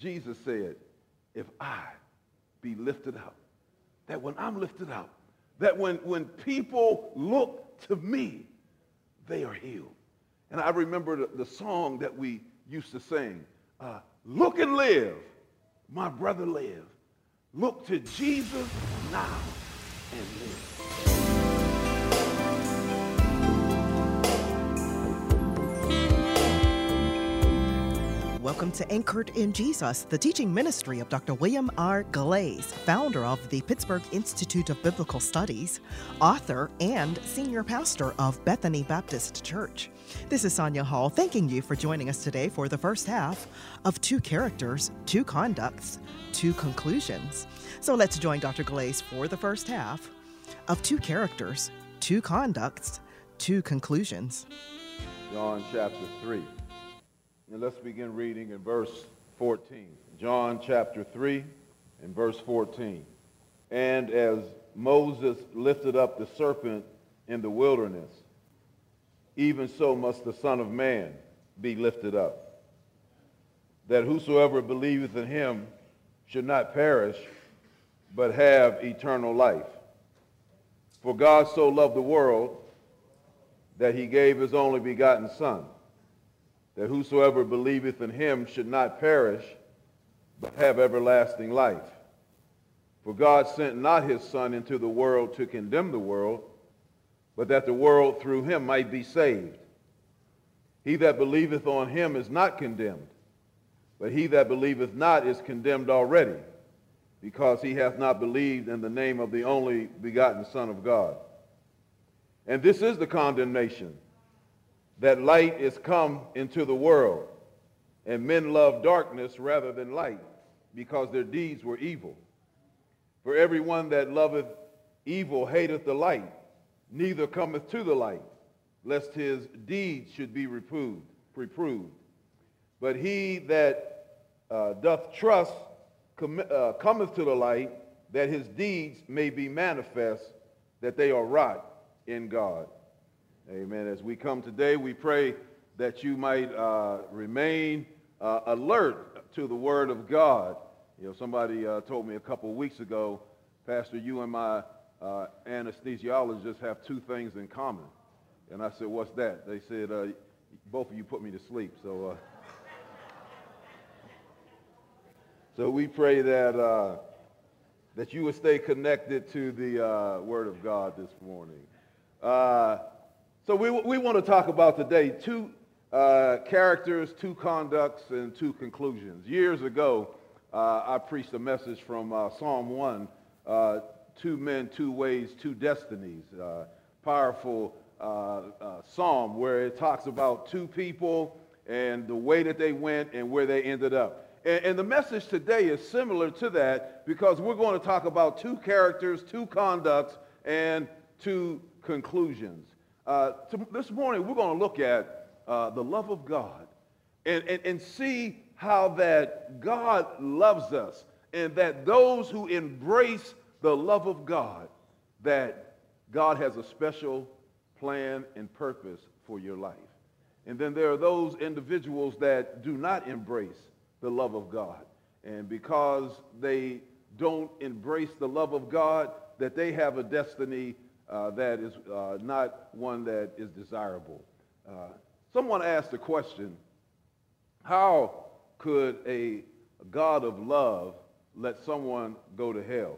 Jesus said, if I be lifted up, that when I'm lifted up, that when people look to me, they are healed. And I remember the song that we used to sing, look and live, my brother live. Look to Jesus now and live. Welcome to Anchored in Jesus, the teaching ministry of Dr. William R. Glaze, founder of the Pittsburgh Institute of Biblical Studies, author, and senior pastor of Bethany Baptist Church. This is Sonia Hall thanking you for joining us today for the first half of Two Characters, Two Conducts, Two Conclusions. So let's join Dr. Glaze for the first half of Two Characters, Two Conducts, Two Conclusions. John chapter 3. And let's begin reading in verse 14. John chapter 3 and verse 14. And as Moses lifted up the serpent in the wilderness, even so must the Son of Man be lifted up, that whosoever believeth in him should not perish, but have eternal life. For God so loved the world that he gave his only begotten Son, that whosoever believeth in him should not perish, but have everlasting life. For God sent not his Son into the world to condemn the world, but that the world through him might be saved. He that believeth on him is not condemned, but he that believeth not is condemned already, because he hath not believed in the name of the only begotten Son of God. And this is the condemnation, that light is come into the world, and men love darkness rather than light, because their deeds were evil. For everyone that loveth evil hateth the light, neither cometh to the light, lest his deeds should be reproved. But he that doth trust cometh to the light, that his deeds may be manifest, that they are wrought in God. Amen. As we come today, we pray that you might remain alert to the Word of God. You know, somebody told me a couple of weeks ago, Pastor, you and my anesthesiologist have two things in common. And I said, what's that? They said, both of you put me to sleep. So we pray that that you would stay connected to the Word of God this morning. So we want to talk about today two characters, two conducts, and two conclusions. Years ago, I preached a message from Psalm 1, two men, two ways, two destinies. Powerful psalm where it talks about two people and the way that they went and where they ended up. And the message today is similar to that, because we're going to talk about two characters, two conducts, and two conclusions. This morning, we're going to look at the love of God and see how that God loves us, and that those who embrace the love of God, that God has a special plan and purpose for your life. And then there are those individuals that do not embrace the love of God. And because they don't embrace the love of God, that they have a destiny that is not one that is desirable. Someone asked the question, how could a God of love let someone go to hell?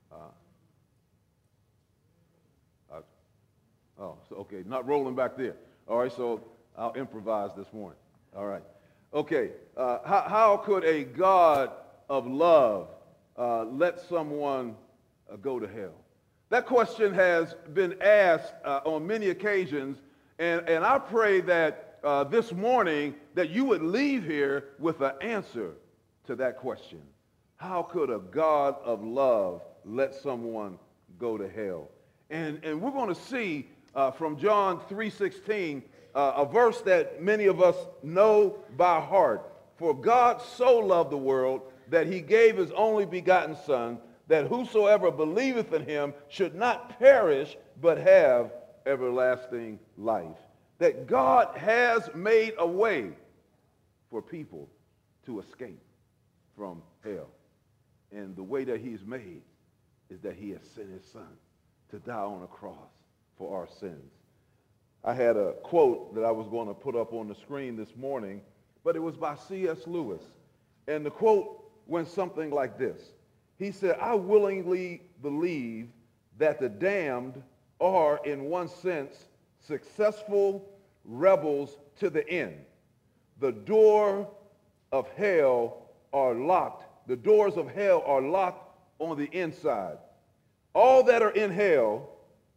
Okay, not rolling back there. All right, so I'll improvise this morning. All right. Okay, how could a God of love let someone go to hell? That question has been asked on many occasions, and I pray that this morning that you would leave here with an answer to that question. How could a God of love let someone go to hell? And we're going to see from John 3:16, a verse that many of us know by heart. For God so loved the world that he gave his only begotten Son, that whosoever believeth in him should not perish, but have everlasting life. That God has made a way for people to escape. from hell. And the way that he's made is that he has sent his son to die on a cross for our sins. I had a quote that I was going to put up on the screen this morning, but it was by C.S. Lewis. And the quote went something like this. He said, "I willingly believe that the damned are, in one sense, successful rebels to the end. The door of hell are locked. The doors of hell are locked on the inside. All that are in hell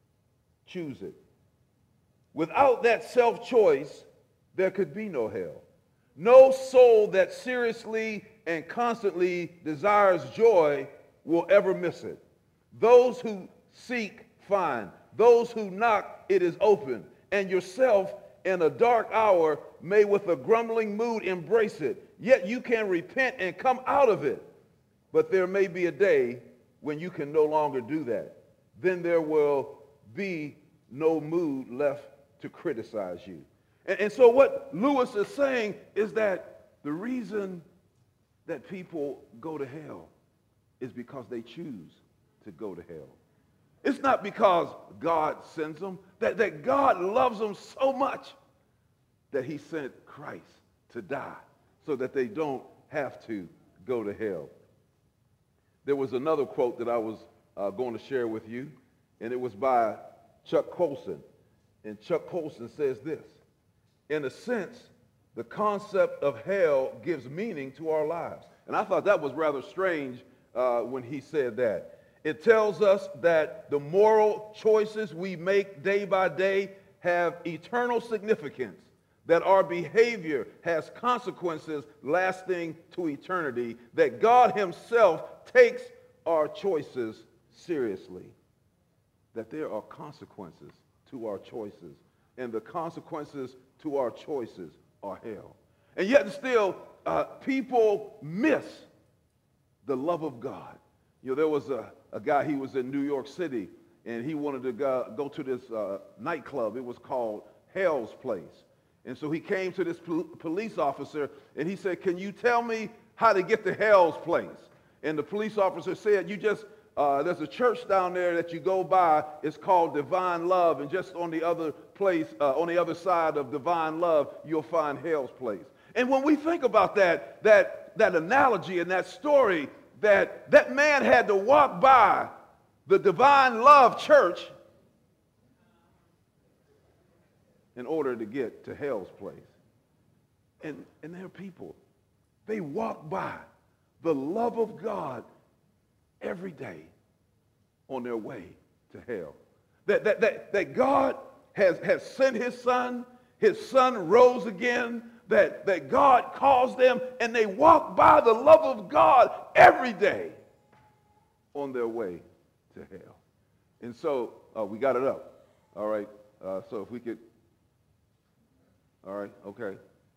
choose it. Without that self-choice, there could be no hell. No soul that seriously and constantly desires joy will ever miss it. Those who seek, find. Those who knock, it is open. And yourself, in a dark hour, may with a grumbling mood embrace it. Yet you can repent and come out of it. But there may be a day when you can no longer do that. Then there will be no mood left to criticize you." And so what Lewis is saying is that the reason that people go to hell is because they choose to go to hell. It's not because God sends them, that God loves them so much that he sent Christ to die so that they don't have to go to hell. There was another quote that I was going to share with you, and it was by Chuck Colson. And Chuck Colson says this: "In a sense, the concept of hell gives meaning to our lives." And I thought that was rather strange when he said that. "It tells us that the moral choices we make day by day have eternal significance, that our behavior has consequences lasting to eternity, that God himself takes our choices seriously, that there are consequences to our choices, and the consequences to our choices are hell." And yet still, people miss the love of God. You know, there was a guy, he was in New York City, and he wanted to go to this nightclub. It was called Hell's Place. And so he came to this police officer, and he said, "Can you tell me how to get to Hell's Place?" And the police officer said, there's a church down there that you go by. It's called Divine Love, and just on the other place, on the other side of Divine Love, you'll find Hell's Place. And when we think about that analogy and that story, that man had to walk by the Divine Love church in order to get to Hell's Place. And there are people, they walk by the love of God every day on their way to hell. That God has sent his son rose again, that God calls them, and they walk by the love of God every day on their way to hell. And so we got it up. All right. So if we could. All right. Okay.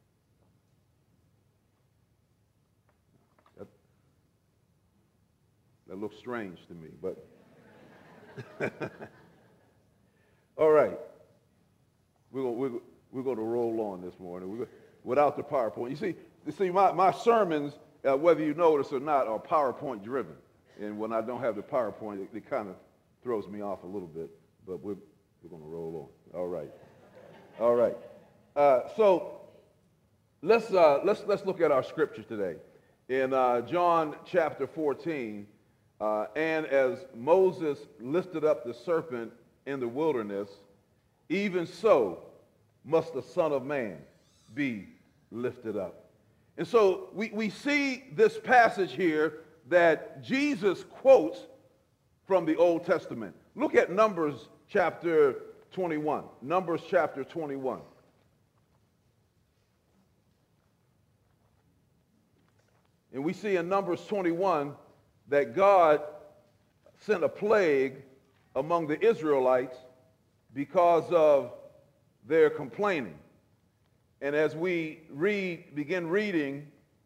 That looks strange to me, but all right. We're going to roll on this morning without the PowerPoint. You see, my sermons, whether you notice or not, are PowerPoint driven. And when I don't have the PowerPoint, it kind of throws me off a little bbit. But we're going to roll on. All right. All right. So let's look at our scripture today. In John chapter 14, and as Moses lifted up the serpent in the wilderness, even so must the Son of Man be lifted up. And so we see this passage here that Jesus quotes from the Old Testament. Look at Numbers chapter 21. Numbers chapter 21. And we see in Numbers 21 that God sent a plague among the Israelites because of their complaining. And as we begin reading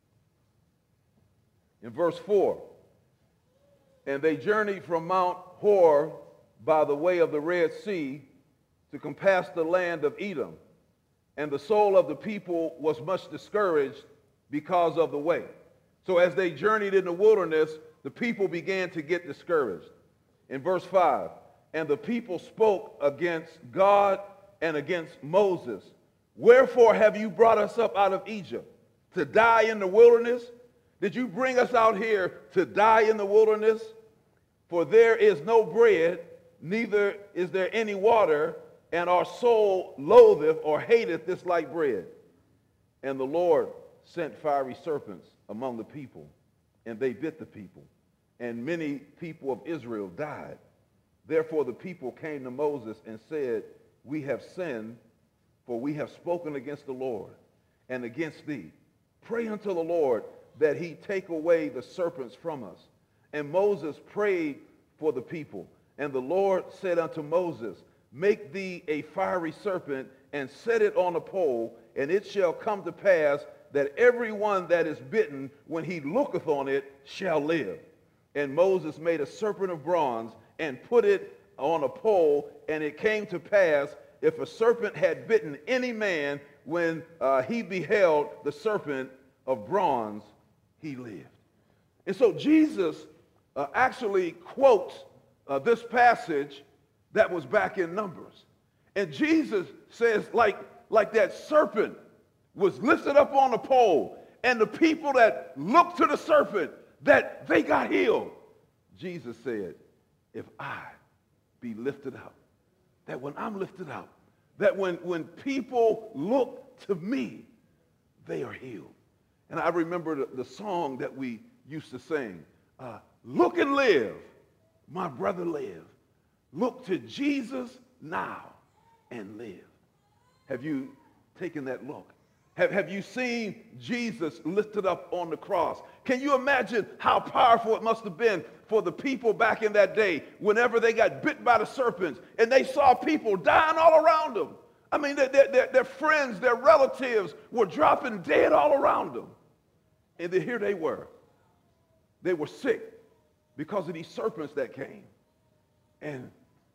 in verse 4, and they journeyed from Mount Hor by the way of the Red Sea to compass the land of Edom. And the soul of the people was much discouraged because of the way. So as they journeyed in the wilderness, the people began to get discouraged. In verse 5, and the people spoke against God and against Moses. Wherefore have you brought us up out of Egypt? To die in the wilderness? Did you bring us out here to die in the wilderness? For there is no bread, neither is there any water, and our soul loatheth or hateth this light bread. And the Lord sent fiery serpents among the people, and they bit the people, and many people of Israel died. Therefore the people came to Moses and said, we have sinned, for we have spoken against the Lord and against thee. Pray unto the Lord that he take away the serpents from us. And Moses prayed for the people. And the Lord said unto Moses, make thee a fiery serpent and set it on a pole, and it shall come to pass that every one that is bitten, when he looketh on it, shall live. And Moses made a serpent of bronze and put it on a pole, and it came to pass, if a serpent had bitten any man, when he beheld the serpent of bronze, he lived. And so Jesus actually quotes this passage that was back in Numbers. And Jesus says, like that serpent was lifted up on a pole, and the people that looked to the serpent, that they got healed. Jesus said, if I be lifted up, that when I'm lifted up, that when people look to me, they are healed. And I remember the song that we used to sing, look and live, my brother live. Look to Jesus now and live. Have you taken that look? Have you seen Jesus lifted up on the cross? Can you imagine how powerful it must have been for the people back in that day whenever they got bit by the serpents and they saw people dying all around them? I mean, their friends, their relatives were dropping dead all around them. And then here they were. They were sick because of these serpents that came. And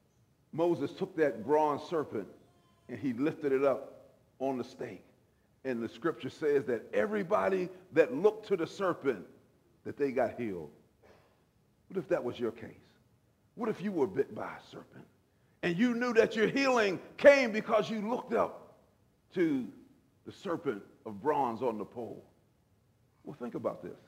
Moses took that bronze serpent and he lifted it up on the stake. And the scripture says that everybody that looked to the serpent, that they got healed. What if that was your case? What if you were bit by a serpent and you knew that your healing came because you looked up to the serpent of bronze on the pole? Well, think about this.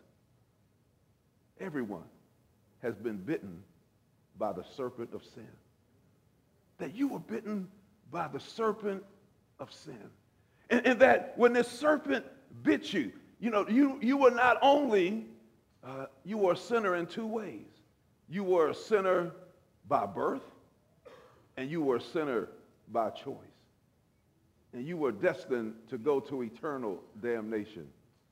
Everyone has been bitten by the serpent of sin. That you were bitten by the serpent of sin. And that when this serpent bit you, you were not only, you were a sinner in two ways. You were a sinner by birth, and you were a sinner by choice. And you were destined to go to eternal damnation.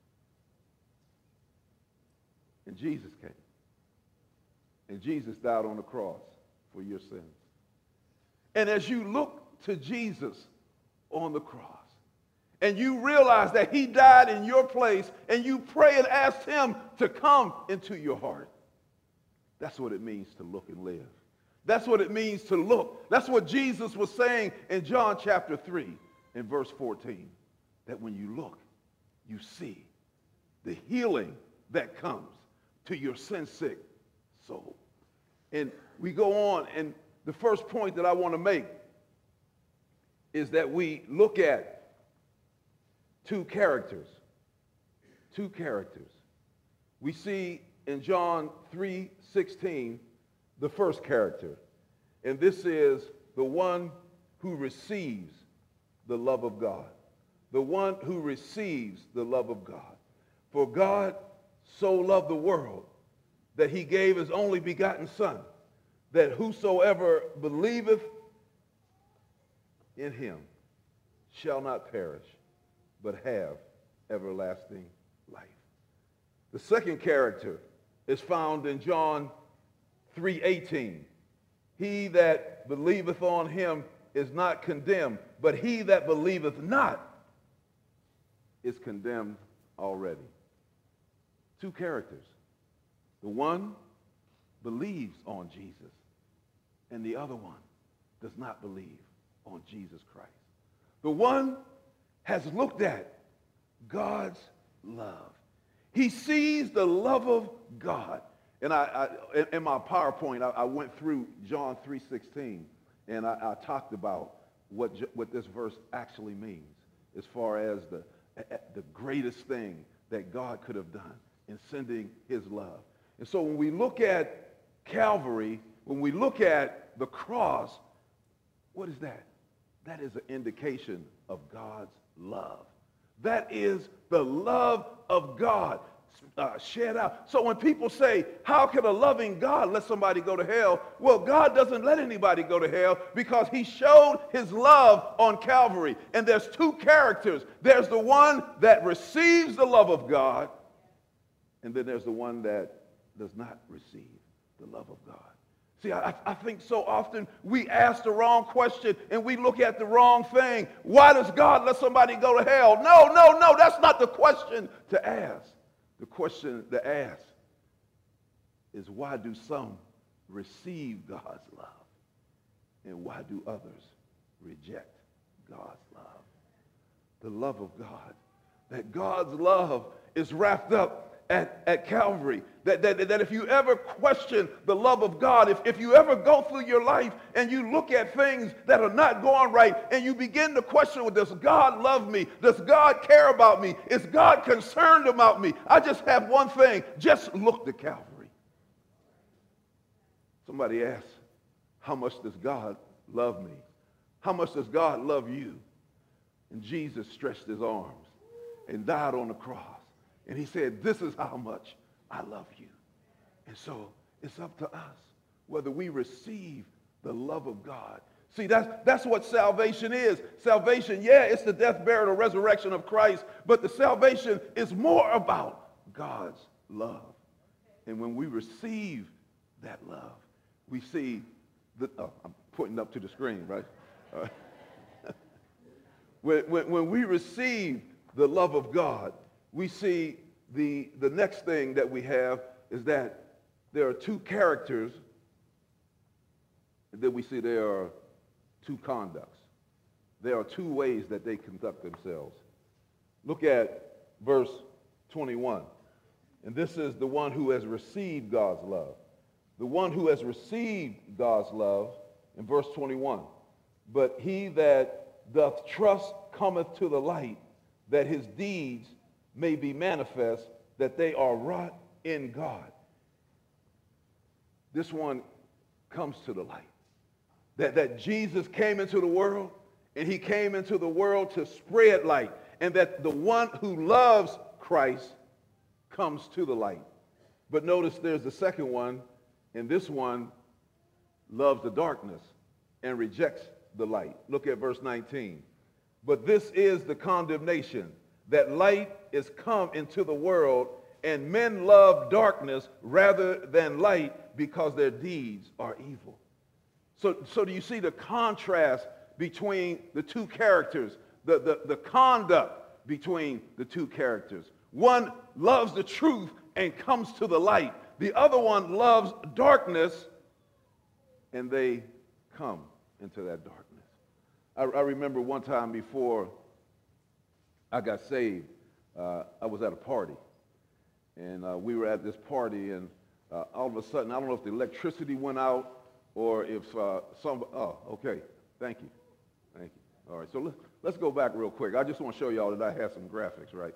And Jesus came. And Jesus died on the cross for your sins. And as you look to Jesus on the cross, and you realize that he died in your place, and you pray and ask him to come into your heart. That's what it means to look and live. That's what it means to look. That's what Jesus was saying in John chapter 3 in verse 14. That when you look, you see the healing that comes to your sin-sick soul. And we go on, and the first point that I want to make is that we look at two characters. Two characters. We see in John 3:16 the first character. And this is the one who receives the love of God. The one who receives the love of God. For God so loved the world that he gave his only begotten Son, that whosoever believeth in him shall not perish, but have everlasting life. The second character is found in John 3:18. He that believeth on him is not condemned, but he that believeth not is condemned already. Two characters. The one believes on Jesus, and the other one does not believe on Jesus Christ. The one has looked at God's love. He sees the love of God. And in my PowerPoint, I went through John 3:16, and I talked about what this verse actually means as far as the greatest thing that God could have done in sending his love. And so when we look at Calvary, when we look at the cross, what is that? That is an indication of God's love. That is the love of God shed out. So when people say, how can a loving God let somebody go to hell? Well, God doesn't let anybody go to hell because he showed his love on Calvary. And there's two characters. There's the one that receives the love of God, and then there's the one that does not receive the love of God. See, I think so often we ask the wrong question and we look at the wrong thing. Why does God let somebody go to hell? No, that's not the question to ask. The question to ask is, why do some receive God's love and why do others reject God's love? The love of God. That God's love is wrapped up at Calvary. That if you ever question the love of God, if you ever go through your life and you look at things that are not going right and you begin to question, well, does God love me? Does God care about me? Is God concerned about me? I just have one thing. Just look to Calvary. Somebody asks, how much does God love me? How much does God love you? And Jesus stretched his arms and died on the cross. And he said, this is how much I love you. And so it's up to us whether we receive the love of God. See, that's what salvation is. Salvation, yeah, it's the death, burial, and resurrection of Christ, but the salvation is more about God's love. And when we receive that love, we see I'm pointing up to the screen, right? When we receive the love of God, we see the next thing that we have is that there are two characters, and then we see there are two conducts. There are two ways that they conduct themselves. Look at verse 21. And this is the one who has received God's love. The one who has received God's love, in verse 21. But he that doth trust cometh to the light, that his deeds may be manifest, that they are wrought in God. This one comes to the light. That Jesus came into the world, and he came into the world to spread light, and that the one who loves Christ comes to the light. But notice there's the second one, and this one loves the darkness and rejects the light. Look at verse 19. But this is the condemnation, that light is come into the world, and men love darkness rather than light because their deeds are evil. So do you see the contrast between the two characters, the conduct between the two characters? One loves the truth and comes to the light. The other one loves darkness, and they come into that darkness. I remember one time before I got saved, I was at a party, and we were at this party, and all of a sudden, I don't know if the electricity went out or if okay, thank you. All right, so let's go back real quick. I just want to show y'all that I have some graphics, right?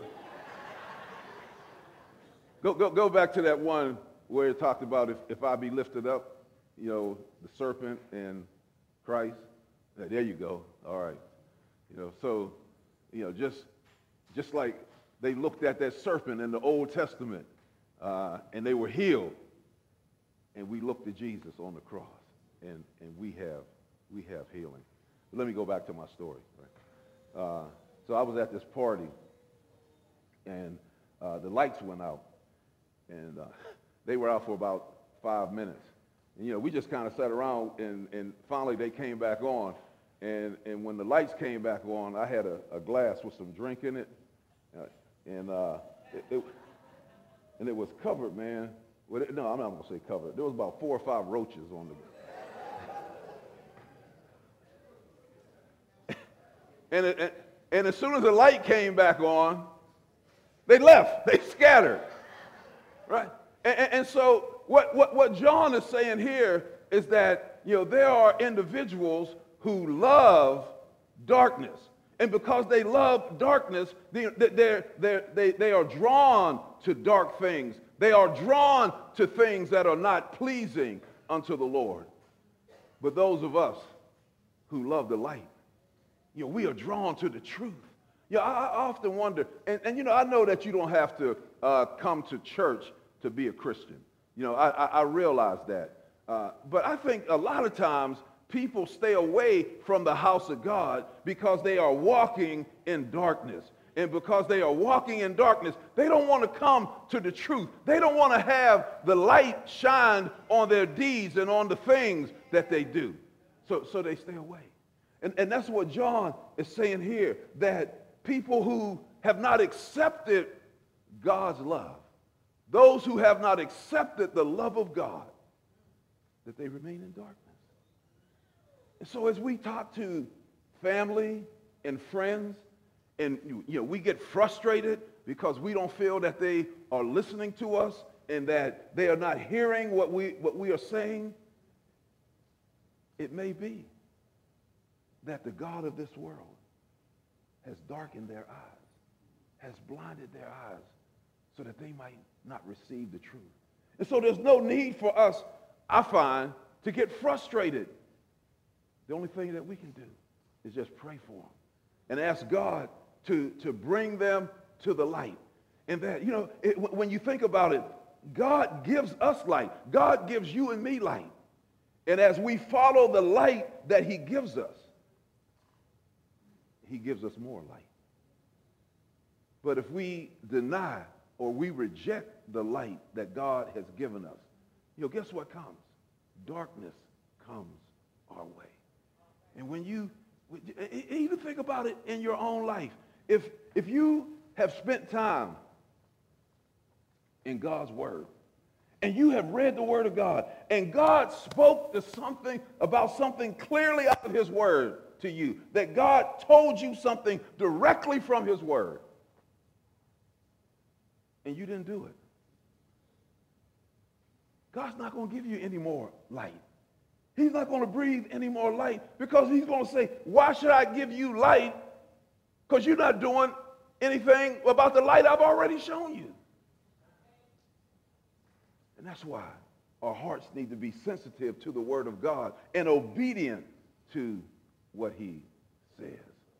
Go back to that one where it talked about if I be lifted up, you know, the serpent and Christ. There you go. All right. You know, so, you know, just like they looked at that serpent in the Old Testament and they were healed, and we looked at Jesus on the cross, and we have healing. But let me go back to my story. Right? So I was at this party, and the lights went out, and they were out for about 5 minutes. And, you know, we just kind of sat around, and finally they came back on. And when the lights came back on, I had a glass with some drink in it, and it was covered, man. No, I'm not going to say covered. There was about 4 or 5 roaches on the. And as soon as the light came back on, They left. They scattered. Right? And so what John is saying here is that, there are individuals who love darkness. And because they love darkness, they are drawn to dark things. They are drawn to things that are not pleasing unto the Lord. But those of us who love the light, we are drawn to the truth. I often wonder, and I know that you don't have to come to church to be a Christian. I realize that. But I think a lot of times people stay away from the house of God because they are walking in darkness. And because they are walking in darkness, they don't want to come to the truth. They don't want to have the light shined on their deeds and on the things that they do. So they stay away. And that's what John is saying here, that people who have not accepted God's love, those who have not accepted the love of God, that they remain in darkness. And so as we talk to family and friends, and we get frustrated because we don't feel that they are listening to us and that they are not hearing what we are saying, it may be that the God of this world has darkened their eyes, has blinded their eyes so that they might not receive the truth. And so there's no need for us, I find, to get frustrated. The only thing that we can do is just pray for them and ask God to bring them to the light. And that, when you think about it, God gives us light. God gives you and me light. And as we follow the light that he gives us, he gives us more light. But if we deny or we reject the light that God has given us, guess what comes? Darkness comes our way. And when you even think about it in your own life, if you have spent time in God's word, and you have read the word of God, and God spoke to something about something clearly out of his word to you, that God told you something directly from his word, and you didn't do it, God's not going to give you any more light. He's not going to breathe any more light, because he's going to say, why should I give you light? Because you're not doing anything about the light I've already shown you. And that's why our hearts need to be sensitive to the word of God and obedient to what he says.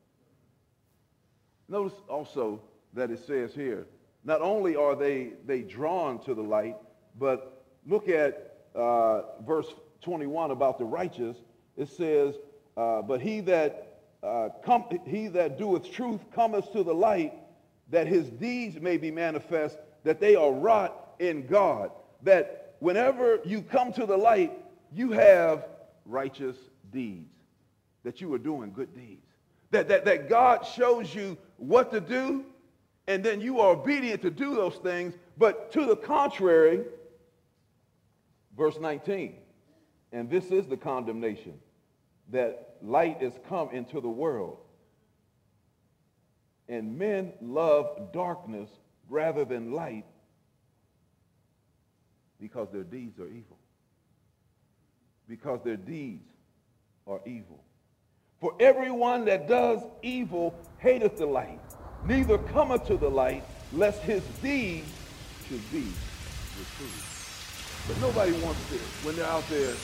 Notice also that it says here, not only are they drawn to the light, but look at verse 21 about the righteous. It says, but he that doeth truth cometh to the light, that his deeds may be manifest, that they are wrought in God. That whenever you come to the light, you have righteous deeds, that you are doing good deeds. That God shows you what to do, and then you are obedient to do those things. But to the contrary, verse 19, and this is the condemnation, that light is come into the world, and men love darkness rather than light, because their deeds are evil. Because their deeds are evil. For everyone that does evil hateth the light, neither cometh to the light, lest his deeds should be reproved. But nobody wants this when they're out there.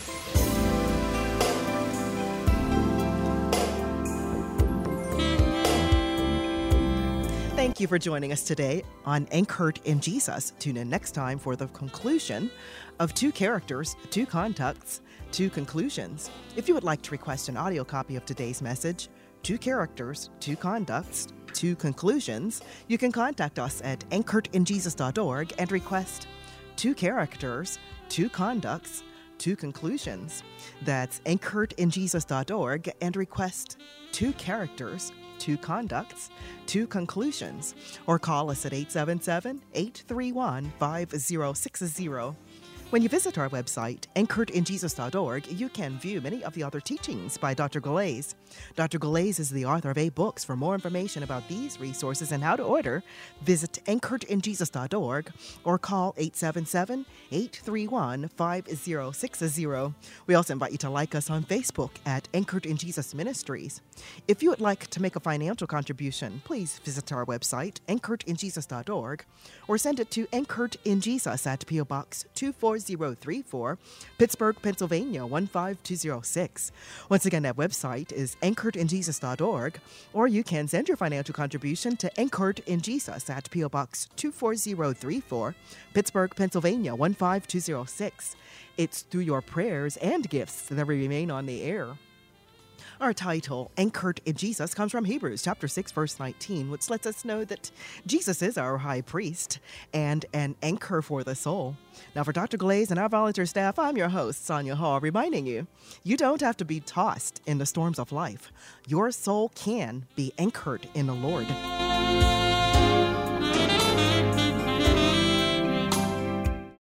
Thank you for joining us today on Anchored in Jesus. Tune in next time for the conclusion of Two Characters, Two Conducts, Two Conclusions. If you would like to request an audio copy of today's message, Two Characters, Two Conducts, Two Conclusions, you can contact us at anchoredinjesus.org and request Two Characters, Two Conducts, Two Conclusions. That's anchoredinjesus.org and request Two Characters, Two Conducts, Two Conclusions, or call us at 877-831-5060. When you visit our website, anchoredinjesus.org, you can view many of the other teachings by Dr. Galais. Dr. Galais is the author of 8 books. For more information about these resources and how to order, visit anchoredinjesus.org or call 877-831-5060. We also invite you to like us on Facebook at Anchored in Jesus Ministries. If you would like to make a financial contribution, please visit our website, anchoredinjesus.org, or send it to Anchored in Jesus at P.O. Box 24034, Pittsburgh, Pennsylvania 15206. Once again, that website is anchoredinjesus.org, or you can send your financial contribution to Anchored in Jesus at P.O. Box 24034, Pittsburgh, Pennsylvania 15206. It's through your prayers and gifts that we remain on the air. Our title, Anchored in Jesus, comes from Hebrews chapter 6, verse 19, which lets us know that Jesus is our high priest and an anchor for the soul. Now, for Dr. Galais and our volunteer staff, I'm your host, Sonia Hall, reminding you, you don't have to be tossed in the storms of life. Your soul can be anchored in the Lord.